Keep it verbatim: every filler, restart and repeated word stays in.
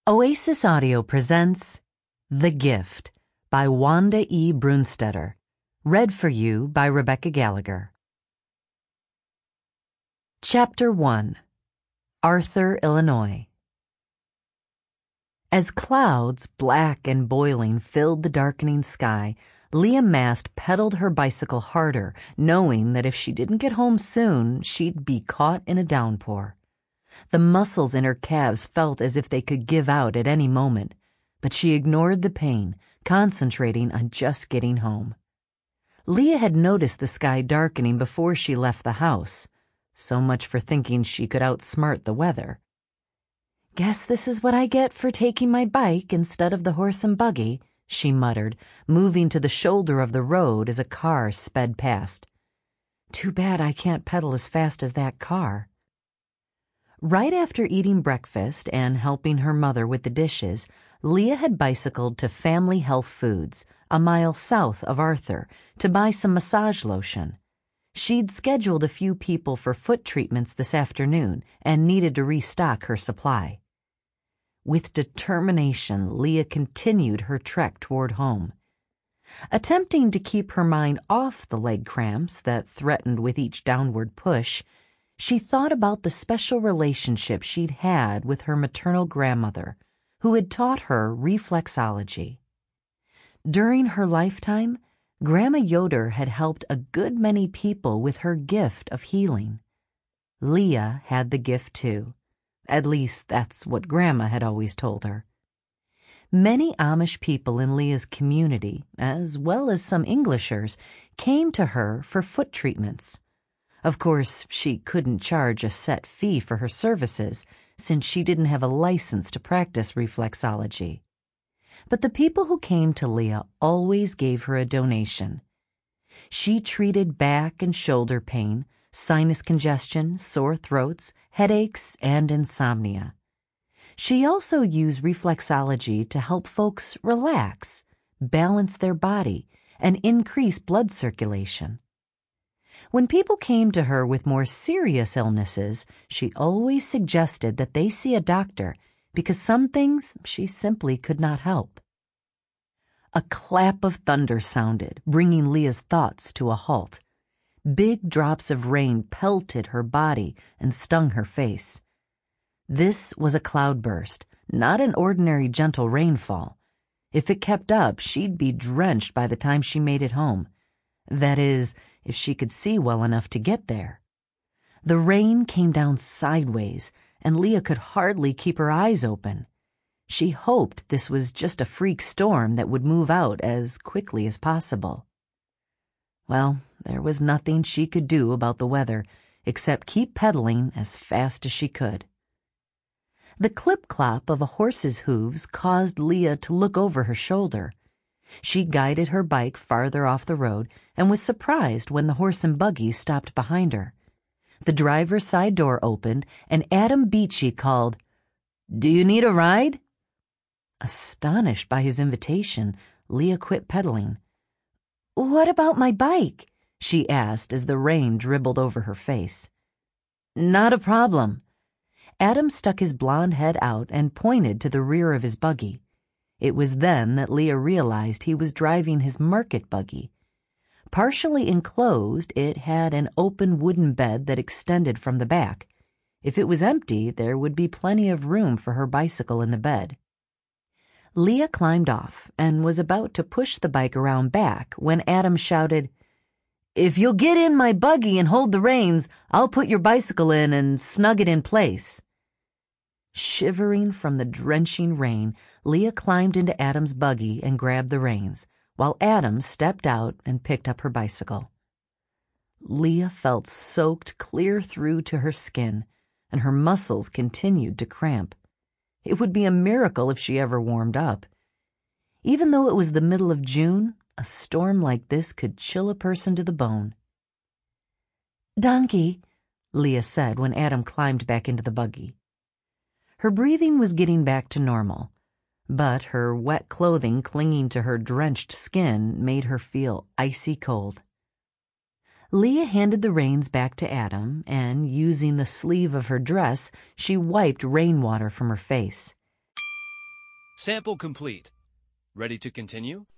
Oasis Audio presents The Gift by Wanda E. Brunstetter, read for you by Rebecca Gallagher. Chapter one. Arthur, Illinois. As clouds, black and boiling, filled the darkening sky, Leah Mast pedaled her bicycle harder, knowing that if she didn't get home soon, she'd be caught in a downpour. The muscles in her calves felt as if they could give out at any moment, but she ignored the pain, concentrating on just getting home. Leah had noticed the sky darkening before she left the house. So much for thinking she could outsmart the weather. "Guess this is what I get for taking my bike instead of the horse and buggy," she muttered, moving to the shoulder of the road as a car sped past. "Too bad I can't pedal as fast as that car." Right after eating breakfast and helping her mother with the dishes, Leah had bicycled to Family Health Foods, a mile south of Arthur, to buy some massage lotion. She'd scheduled a few people for foot treatments this afternoon and needed to restock her supply. With determination, Leah continued her trek toward home. Attempting to keep her mind off the leg cramps that threatened with each downward push, she thought about the special relationship she'd had with her maternal grandmother, who had taught her reflexology. During her lifetime, Grandma Yoder had helped a good many people with her gift of healing. Leah had the gift too. At least that's what Grandma had always told her. Many Amish people in Leah's community, as well as some Englishers, came to her for foot treatments. Of course, she couldn't charge a set fee for her services, since she didn't have a license to practice reflexology. But the people who came to Leah always gave her a donation. She treated back and shoulder pain, sinus congestion, sore throats, headaches, and insomnia. She also used reflexology to help folks relax, balance their body, and increase blood circulation. When people came to her with more serious illnesses, she always suggested that they see a doctor because some things she simply could not help. A clap of thunder sounded, bringing Leah's thoughts to a halt. Big drops of rain pelted her body and stung her face. This was a cloudburst, not an ordinary gentle rainfall. If it kept up, she'd be drenched by the time she made it home. That is, if she could see well enough to get there. The rain came down sideways, and Leah could hardly keep her eyes open. She hoped this was just a freak storm that would move out as quickly as possible. Well, there was nothing she could do about the weather, except keep pedaling as fast as she could. The clip-clop of a horse's hooves caused Leah to look over her shoulder. She guided her bike farther off the road and was surprised when the horse and buggy stopped behind her. The driver's side door opened and Adam Beachy called, "Do you need a ride?" Astonished by his invitation, Leah quit pedaling. "What about my bike?" she asked as the rain dribbled over her face. "Not a problem." Adam stuck his blond head out and pointed to the rear of his buggy. It was then that Leah realized he was driving his market buggy. Partially enclosed, it had an open wooden bed that extended from the back. If it was empty, there would be plenty of room for her bicycle in the bed. Leah climbed off and was about to push the bike around back when Adam shouted, "If you'll get in my buggy and hold the reins, I'll put your bicycle in and snug it in place." Shivering from the drenching rain, Leah climbed into Adam's buggy and grabbed the reins, while Adam stepped out and picked up her bicycle. Leah felt soaked clear through to her skin, and her muscles continued to cramp. It would be a miracle if she ever warmed up. Even though it was the middle of June, a storm like this could chill a person to the bone. "Donkey," Leah said when Adam climbed back into the buggy. Her breathing was getting back to normal, but her wet clothing clinging to her drenched skin made her feel icy cold. Leah handed the reins back to Adam, and using the sleeve of her dress, she wiped rainwater from her face. Sample complete. Ready to continue?